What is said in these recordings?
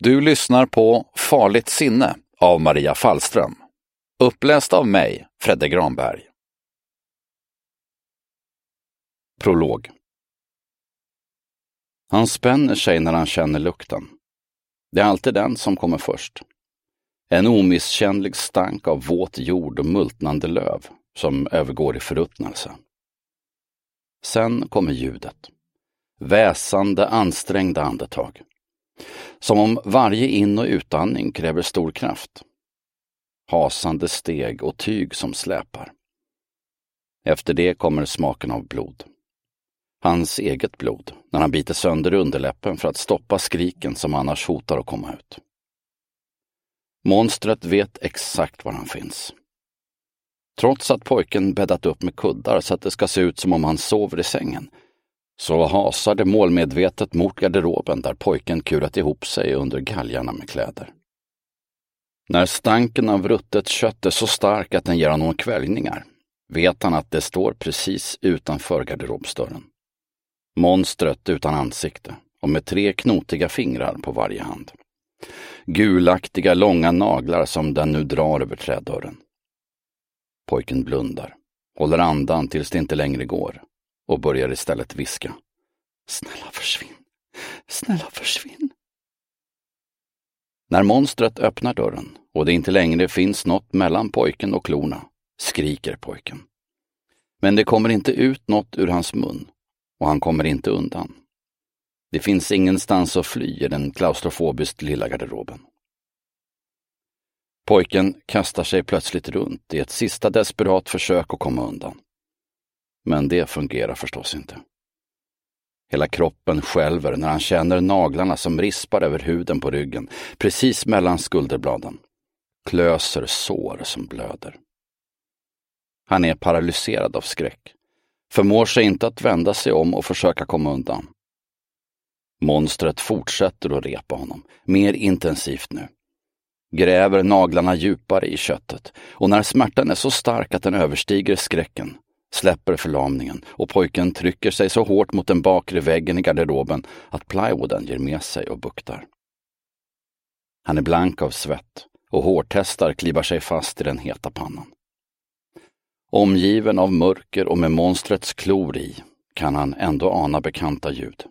Du lyssnar på Farligt sinne av Maria Fallström. Uppläst av mig, Fredde Granberg. Prolog. Han spänner sig när han känner lukten. Det är alltid den som kommer först. En omisskännlig stank av våt jord och multnande löv som övergår i förruttnelse. Sen kommer ljudet. Väsande, ansträngda andetag. Som om varje in- och utandning kräver stor kraft. Hasande steg och tyg som släpar. Efter det kommer smaken av blod. Hans eget blod, när han biter sönder underläppen för att stoppa skriken som annars hotar att komma ut. Monstret vet exakt var han finns. Trots att pojken bäddat upp med kuddar så att det ska se ut som om han sover i sängen, så hasar det målmedvetet mot garderoben där pojken kurat ihop sig under galgarna med kläder. När stanken av ruttet kött är så stark att den ger honom kvällningar, vet han att det står precis utanför garderobsdörren. Monstret utan ansikte och med 3 knotiga fingrar på varje hand. Gulaktiga långa naglar som den nu drar över trädörren. Pojken blundar, håller andan tills det inte längre går och börjar istället viska. Snälla försvinn, snälla försvinn. När monstret öppnar dörren och det inte längre finns något mellan pojken och klorna, skriker pojken. Men det kommer inte ut något ur hans mun och han kommer inte undan. Det finns ingenstans att fly i den klaustrofobiskt lilla garderoben. Pojken kastar sig plötsligt runt i ett sista desperat försök att komma undan. Men det fungerar förstås inte. Hela kroppen skälver när han känner naglarna som rispar över huden på ryggen, precis mellan skulderbladen. Klöser sår som blöder. Han är paralyserad av skräck. Förmår sig inte att vända sig om och försöka komma undan. Monstret fortsätter att repa honom, mer intensivt nu. Gräver naglarna djupare i köttet och när smärtan är så stark att den överstiger skräcken släpper förlamningen och pojken trycker sig så hårt mot den bakre väggen i garderoben att plywooden ger med sig och buktar. Han är blank av svett och hårtestar klivar sig fast i den heta pannan. Omgiven av mörker och med monstrets klor i kan han ändå ana bekanta ljud.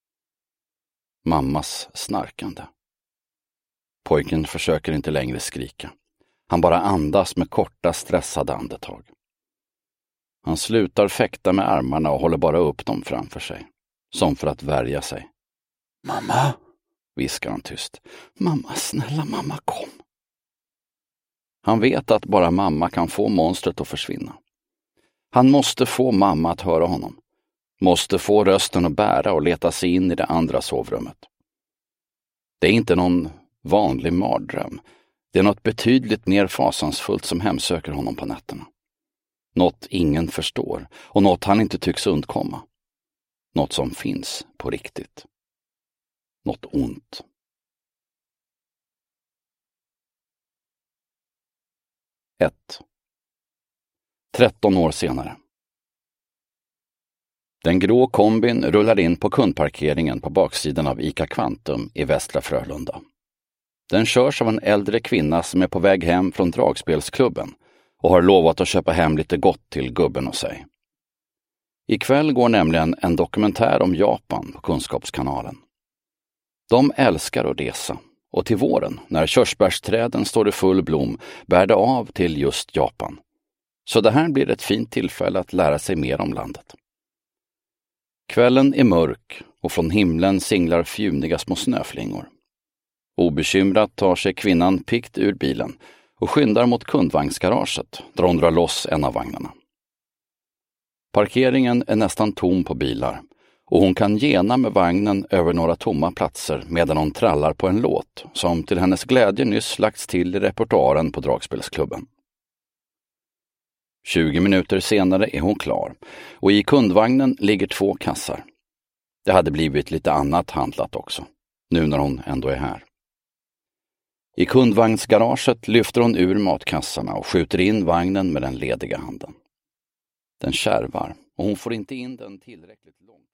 Mammas snarkande. Pojken försöker inte längre skrika. Han bara andas med korta stressade andetag. Han slutar fäkta med armarna och håller bara upp dem framför sig. Som för att värja sig. Mamma, viskar han tyst. Mamma, snälla mamma, kom. Han vet att bara mamma kan få monstret att försvinna. Han måste få mamma att höra honom. Måste få rösten att bära och leta sig in i det andra sovrummet. Det är inte någon vanlig mardröm. Det är något betydligt mer fasansfullt som hemsöker honom på nätterna. Något ingen förstår och något han inte tycks undkomma. Något som finns på riktigt. Något ont. Ett. 13 år senare. Den grå kombin rullar in på kundparkeringen på baksidan av ICA Kvantum i Västra Frölunda. Den körs av en äldre kvinna som är på väg hem från dragspelsklubben och har lovat att köpa hem lite gott till gubben och sig. Ikväll går nämligen en dokumentär om Japan på Kunskapskanalen. De älskar att resa och till våren, när körsbärsträden står i full blom, bär det av till just Japan. Så det här blir ett fint tillfälle att lära sig mer om landet. Kvällen är mörk och från himlen singlar fjuniga små snöflingor. Obekymrat tar sig kvinnan pikt ur bilen och skyndar mot kundvagnsgaraget där hon drar loss en av vagnarna. Parkeringen är nästan tom på bilar och hon kan gena med vagnen över några tomma platser medan hon trallar på en låt som till hennes glädje nyss lagts till i repertoaren på dragspelsklubben. 20 minuter senare är hon klar och i kundvagnen ligger 2 kassar. Det hade blivit lite annat handlat också, nu när hon ändå är här. I kundvagnsgaraget lyfter hon ur matkassarna och skjuter in vagnen med den lediga handen. Den kärvar och hon får inte in den tillräckligt långt.